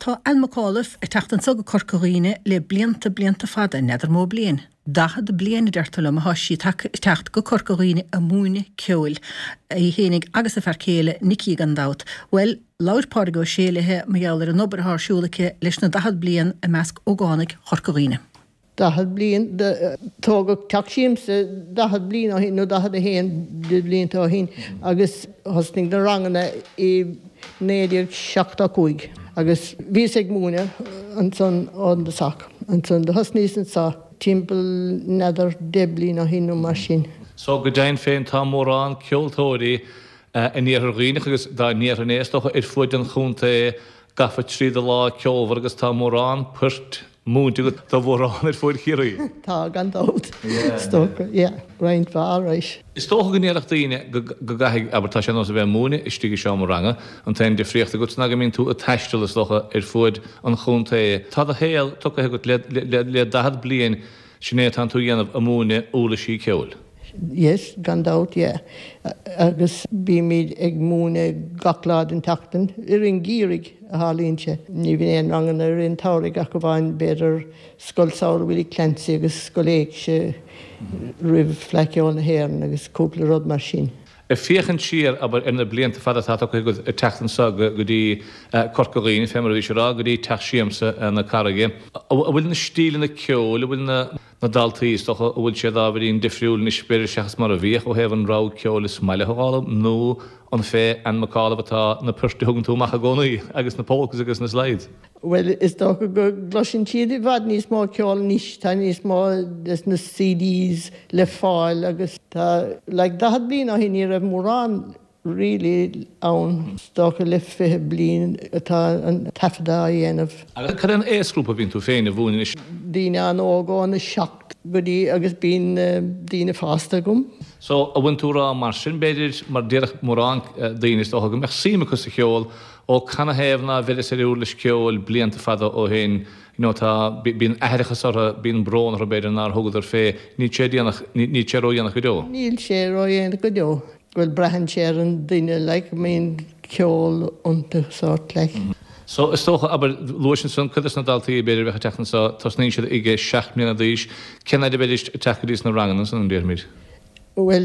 Tá Almacálif teachtan sog corcoríine le blianta fada neidir mó blian. Dahad bliana deirtal am hasí techt go corcoríine a múine ceil I hénig agus a fercéile Nicky Gandát. Well, laurpáir go séalathe meallar an obair thsúlacha leis na dahad blian a measc ógánig corcoríine. Dahad blian tógach taxíimsa dahad blian á hin nó dahad a héan de blian tá hin agus hosning den rangana I néidir 75 agus vís ag múne an son an de sac an son de hosnísan sa timppel neidir deblin á hin ó mar sin. So go dain féin tá mórrán ceoltóirí in níor riine agus dá níor an éisteach fuid an chúnta gafa tríd lá ceolhar agus tá mórrán purt múnta go tá bhórrán fuid chiaí. Tá Gandát. Stocha, reint bhráis. Is tócha go níoach daoine go gaithigh abertá sé nó a bheith múna istí seo mar ranga an tain de fríochta go na go mín tú a teistal is docha fuid an chúnta. Tá a héal tucha go le dahad blian sinné tan tú dhéanamh a múna úla sí ceol. Yes, Gandát, agus bí míid ag múna gachlád an tachtan an gírig a hálínse. Ní bhíon rangan an táraigh ach go bhain beidir scoilsáil bhfuil clensaí agus scoiléig se rih fleiceáil na héan agus cúpla rud mar sin. Fiechan siar aber in na blianta fada tá go teachtan sa go dtí corcoríine fémar bhí será go dtí teachsíamsa na carige. Bhfuil na stíle na ceol, bhfuil na daltaíos docha bhfuil sé dá bhíon difriúil na spéir seachas mar a bhíoch ó hebh an rá ceol is meile hála nó an fé an macála atá na puirta thugann tú macha gcónaí agus na pócas agus na sléid. Well, is docha go glosin tíad bhd níos má ceol níos tá níos má na CDs le fáil agus tá le dahad blian á hin ar mórrán really ann stocha le fithe blian atá an tafadá dhéanamh. Cad an éasgrúpa bhíonn tú féin a bhúin is? Díine an ógáin na seacht go dtí agus bíon díine fásta gom. So a bhain tú rá mar sin beidir mar déireach mórrán daoine stocha go meach síimachas a cheol ó canna héamhna bheile sé úr leis ceol blianta fada ó hen tá bín airichas ar bín brón ar beidir ná thugad ar fé ní sé ródhéanach go deo. Níl sé ródhéanach go deo. Bhfuil brehan sé an duine le míon ceol ionta sort le. So is tócha aber luasin sun chudas na daltaí beidir bheitcha teachtan sa tasnín siad ige 6 mlíana díos cena de beidir techadís na rangan san an déirmid. Well,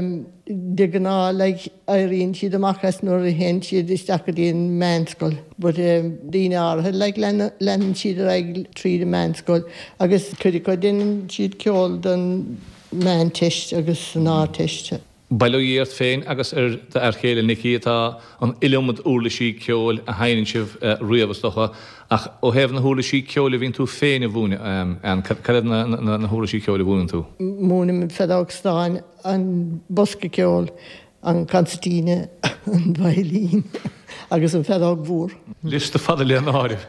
de gná le éiríonn siad amachchas nuair a hen siad is techadíon manscoil, but díine átha le lenan siad ag tríd a manscoil agus chuidir go duine siad ceol don man teist agus an áteiste. Bailíart féin agus ar chéile Nicky atá an ilmad úla sí ceol a haann sibh riamhas docha ach ó hebh na thula sí ceol a bhíonn tú féin a bhúna an cad na thula sí ceol a bhúnan tú? Múna mit fedágstáin an bosca ceol an concertíine an bailín agus an fedág bhúr. Lista fada le an áirih.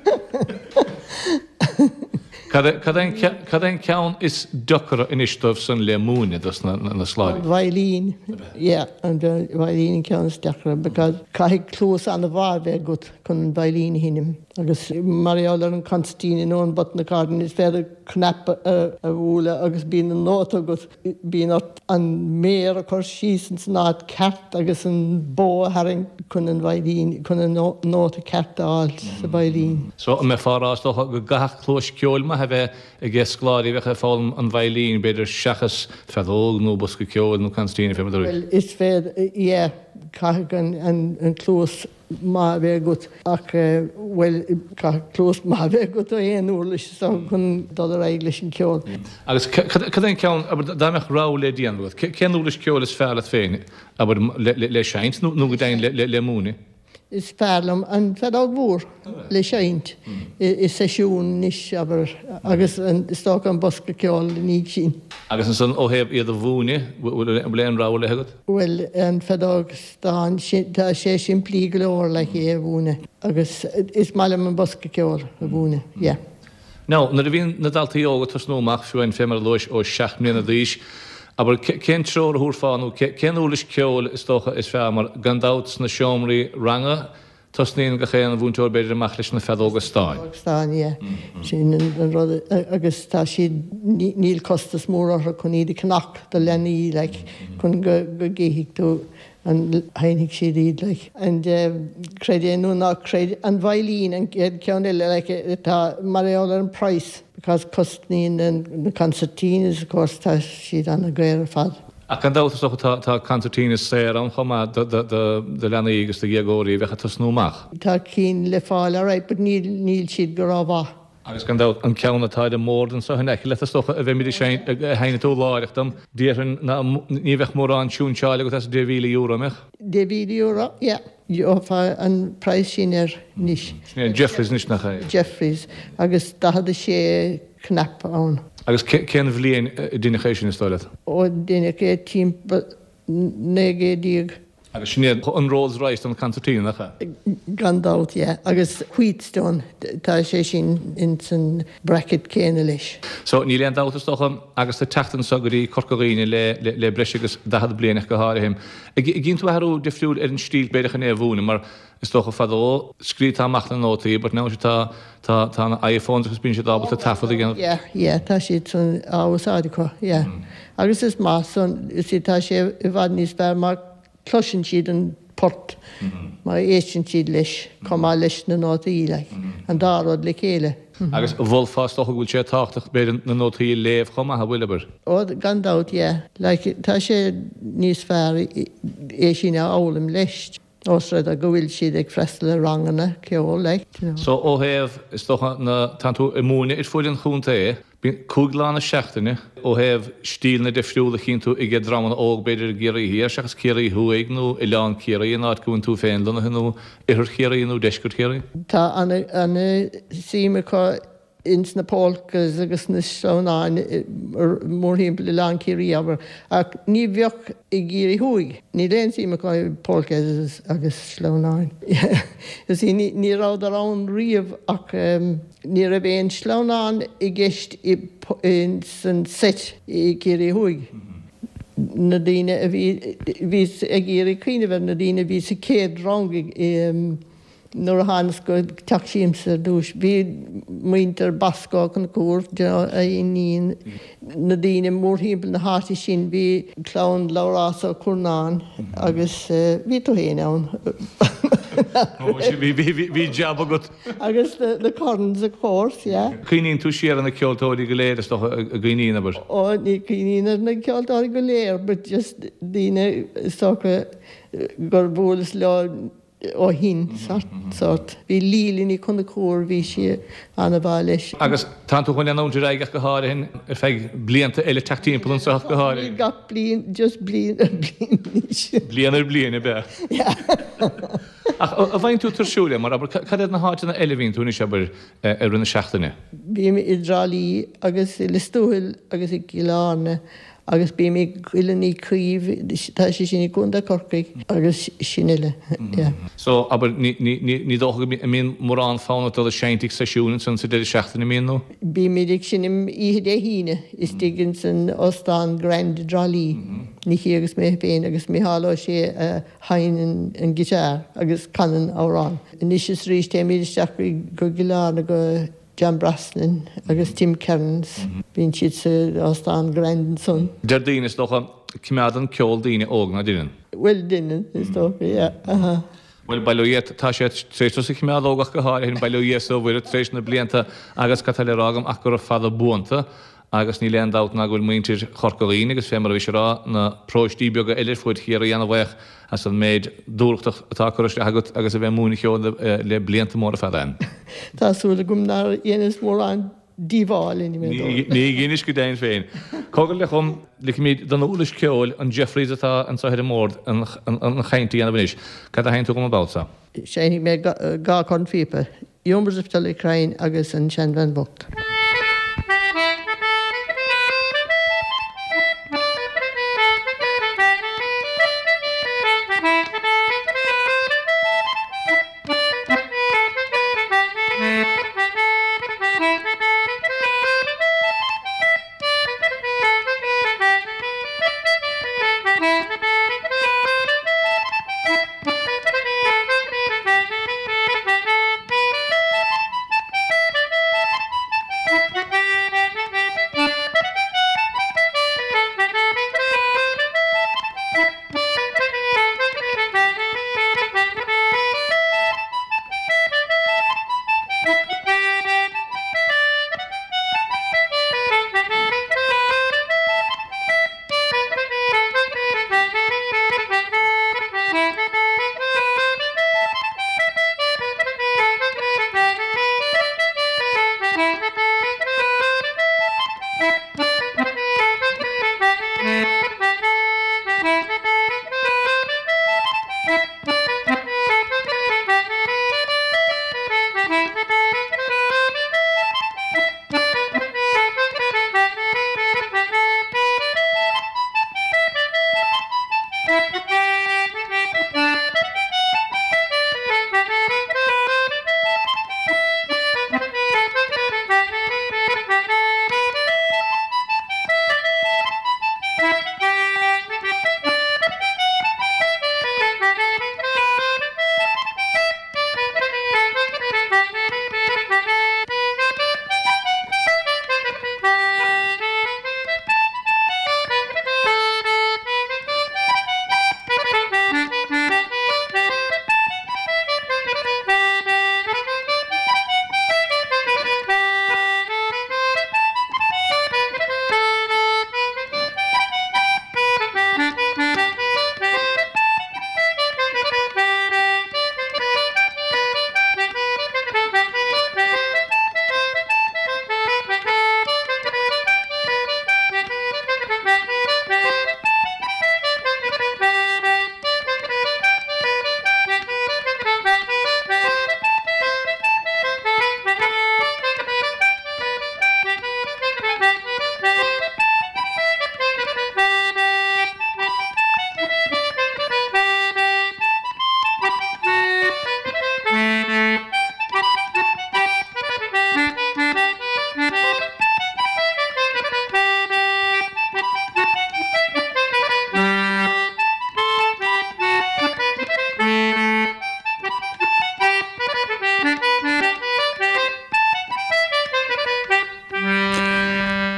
Cad ein ceann is dochar in istómh san le múna na sláid? Bailín, an bailín ceann is dochar, because caithigh clús an a bhar bheith gut chun an bailín hinnim. Agus mariáil ar an concertíine nó an bot na cardan is féidir knap a bhúla agus bíon an nóta agus bíon an méar a chur síos san nád ceart agus an bó haring chun an bailín, chun an nóta ceart áil sa bailín. So me fárás go gath clós ceol ma ha bheith a gcéascláirí bheitcha fáil an bailín beidir seachas fedóg nó bosca ceol nó concertíine féidir. Well, is féidir, caithigh an clós má bheith gut ach well clós má bheith gut a éon úr leis chun dul ar éig leis an ceol. Agus cad ein ceann aber dáimeach rá le díanamh. Cean úr leis ceol is fearr féin aber le seint nó go dain le múna? Is fearlam an fedág bhúr le seint is seisiún níos agus istá an bosca ceol níg sin. Agus an san ó hebh iad a bhúna bléan rá le hagad? Well, an fedág tá sé sin plí go leor le é bhúna agus is mailam an bosca ceol a bhúna, No, na bhíon na daltaí óga tus nóach fiúin fémar lois ó 6 mlíana díos, aber cén tróir a thuúrfáinú, cén úlis ceol is tócha is feamar Gandát na seomraí ranga, tasníon go chéan a bhúntóir beidir amach leis na fedóga stáin. Stáin, sin an rud agus tá siad níl costas mór chun iad cnach do lenaí le chun go géigh tú an heinig sé ríd like. And credu no not cred an violin and cean like tá Mariola an price because costnín and the concertine is of course tá siad an a gréir fad. Ac yn dawt ysgwch ta concertina ser am choma dy lana igus dy giagori fecha tas nhw mach. Tá cín le fáil a right, but níl siad go rá. Agus gan dawt yn cawn y taid y môr yn so hynny, let ysgwch y fe mi di hain y to lairich dam, di'r ni fech môr an siwn sialig o tas €2,000 mech? €2,000, yeah. Jo fa an price sin nish. Jeffries nish nach chai. Jeffries, agus da had sé knap an. Agus cen fli'n dynachation ystoliad? O dynach team, but nege dig. Agus syniad yn Rolls Royce yn concertina nach chai? Gandalt, yeah. Agus Wheatstone, ta sé sin in sy'n bracket céna leis. So, ni le'n dawt ysgwch agus y tachtan sogri corcorini le bresigus dahad blian eich gahari hym. Gyn tu harw diffrwyd yn stil bedach yn efwn, mar ysgwch o ffaddo sgri ta mach na noti, but nawr ta iPhones ys byn sydd abel ta taffod igen. Yeah, ta sé sy'n awas adico, yeah. Agus ys mas, sy'n ta sé yfad nis ber, mar closyn sydd yn port. Mae eisiau sydd leis, coma leis na nota i lai. An darod le cele. Agus volfast o'ch gwyl sé tachtach byd na nota i lef choma ha wylaber? O, gandawt, yeah. Like, ta sé nis fer eisiau na awlym leis. Os rhaid a gwyl sydd ag ffrestel y rang yna, ceol, like. So, o hef, ysdwch na tanto ymwni i'r ffwyd yn chwn te, Byn cwglan y siachtynni, o hef stil na diffrwyd y chyn tu i gyd draman og beidir gyri hi, siachas cyri hwyg nhw, ilan cyri yn at gwyn tu ffenlan nhw, i'r cyri nhw, desgwr cyri? Ta anna sîm y co ins na polkas agus na sauna mór himpel ilan cyri aber ac ni fioch i gyri hwyg. Ni len sîm y co polkas agus slaunain. Ni rawd ar awn rif ac ni rhaid ein slaunan i gysht yn set i gyri hwyg. Na dyn fys y gyri cyn efer, na dyn fys y ced rong Nor hans go taximser dus vi mynter basko kan kor a inin na dine mor himpel na hart sin vi clown Laura so kurnan agus vi to henaun vi jab gut agus the corns of course yeah Kinin tu share na kjoltori geleer is toch a ginin aber o ni kinin na kjoltori geleer but just dine stoke gorbuls lo o hin sort vi lilin i kunde kor vi sé anavalish agus tanto hon an undir eigach go har hin feg bliante ele taktin på så go har got blin just blin blin be ja a vain tu tershule mar aber kad na hat na elevin tu ni shaber run shachtene vi mi idrali agus listuhil agus gilane agus bí mé ghuiile ní críomh tá sé sin í gúnda corcaigh agus sinile. So, aber ní dócha mín mór an fána do a seintig sesiúnin san sa déidir seachtainna míon nó? Bí mé sin im ihe dé híine is digin san Ostan Grand Dralí. Ní agus mé féin agus mé háló sé hain an gitar agus canan árán. Nis is rís té mé isteach go gilána go John Braslin agus Tim Cairns bín siad sa Ostan Grand son. Der dyn is doch a cymadan ceol dyn ógna dyn? Well dyn is doch, yeah. Well, bailúiad tá sé tréisú sa cymaad ógach go háir hyn bailúiad so bhuiir tréis na blianta agus catalé rágam ach gur a fada buanta agus ní lean dát na gúil muintir chorcorín agus fémar a bhí rá na próistí beaga eilir fuid chéar a dhéanamhaich as an méid dúrchtach atá chuiste agat agus a bheith múna cheol le blianta mór a fadain. Tásúla gom ná dhéanas mór an díháil in Ní gínis go dain féin. Cogal le chum le míid don úlis ceol an Jeffries atá an sahidir mór an chaintí anna bhanis. Cad a haintú gom a báta? Sé mé gá chun fipa. Iomars of Tullacrine agus an Sean Van Vogt.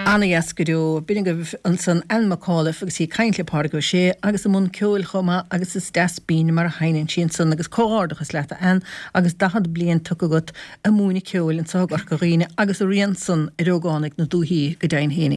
Anna Yascadú, being an son Elmacála agus sí caiintle pága sé, agus am mún ceúil chuma agus is desbín mar a hainin sin son agus cóárdachas leta agus dahad blian tu agat a múna ceúil an sag ar goghine agus a rianson i rógánig na dúhíí go dain hénig.